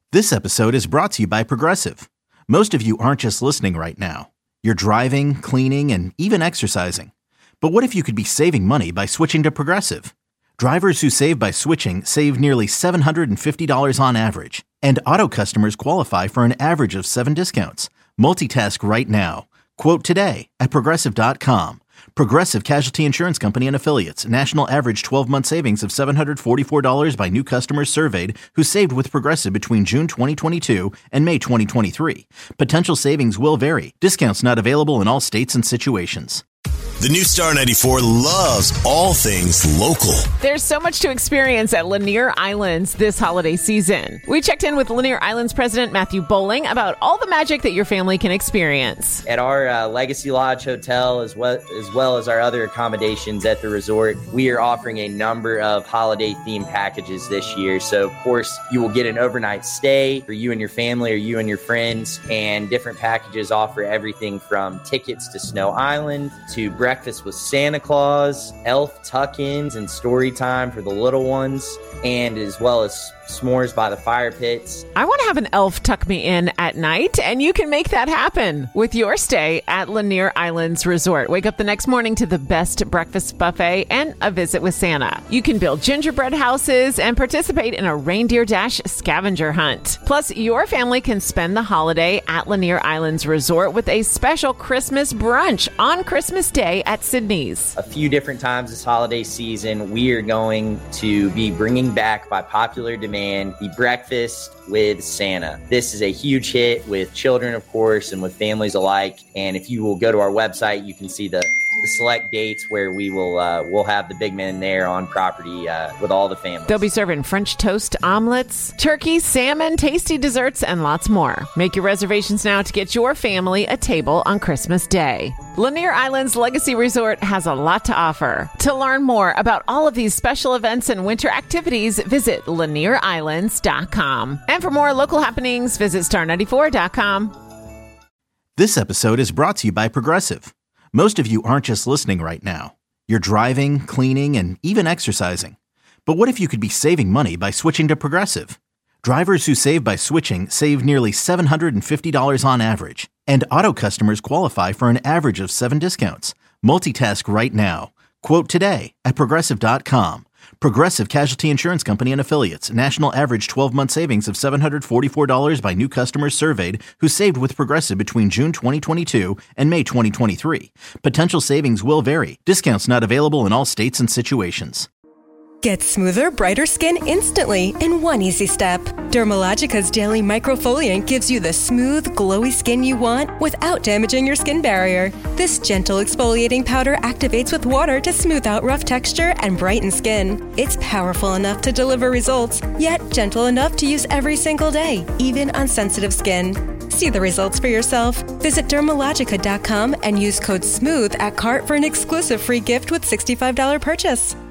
This episode is brought to you by Progressive. Most of you aren't just listening right now. You're driving, cleaning, and even exercising. But what if you could be saving money by switching to Progressive? Drivers who save by switching save nearly $750 on average. And auto customers qualify for an average of 7 discounts. Multitask right now. Quote today at Progressive.com. Progressive Casualty Insurance Company and Affiliates. National average 12-month savings of $744 by new customers surveyed who saved with Progressive between June 2022 and May 2023. Potential savings will vary. Discounts not available in all states and situations. The new Star 94 loves all things local. There's so much to experience at Lanier Islands this holiday season. We checked in with Lanier Islands President Matthew Bowling about all the magic that your family can experience. At our Legacy Lodge Hotel, as well as our other accommodations at the resort, we are offering a number of holiday-themed packages this year. So, of course, you will get an overnight stay for you and your family or you and your friends, and different packages offer everything from tickets to Snow Island to breakfast with Santa Claus, elf tuck-ins and story time for the little ones, and as well as s'mores by the fire pits. I want to have an elf tuck me in at night, and you can make that happen with your stay at Lanier Islands Resort. Wake up the next morning to the best breakfast buffet and a visit with Santa. You can build gingerbread houses and participate in a reindeer dash scavenger hunt. Plus, your family can spend the holiday at Lanier Islands Resort with a special Christmas brunch on Christmas Day at Sydney's. A few different times this holiday season, we are going to be bringing back, by popular demand, the breakfast with Santa. This is a huge hit with children, of course, and with families alike. And if you will go to our website, you can see the select dates where we'll have the big men there on property with all the families. They'll be serving French toast, omelets, turkey, salmon, tasty desserts, and lots more. Make your reservations now to get your family a table on Christmas Day. Lanier Islands Legacy Resort has a lot to offer. To learn more about all of these special events and winter activities, visit LanierIslands.com. And for more local happenings, visit Star94.com. This episode is brought to you by Progressive. Most of you aren't just listening right now. You're driving, cleaning, and even exercising. But what if you could be saving money by switching to Progressive? Drivers who save by switching save nearly $750 on average. And auto customers qualify for an average of 7 discounts. Multitask right now. Quote today at Progressive.com. Progressive Casualty Insurance Company and Affiliates. National average 12-month savings of $744 by new customers surveyed who saved with Progressive between June 2022 and May 2023. Potential savings will vary. Discounts not available in all states and situations. Get smoother, brighter skin instantly in one easy step. Dermalogica's Daily Microfoliant gives you the smooth, glowy skin you want without damaging your skin barrier. This gentle exfoliating powder activates with water to smooth out rough texture and brighten skin. It's powerful enough to deliver results, yet gentle enough to use every single day, even on sensitive skin. See the results for yourself. Visit Dermalogica.com and use code SMOOTH at cart for an exclusive free gift with $65 purchase.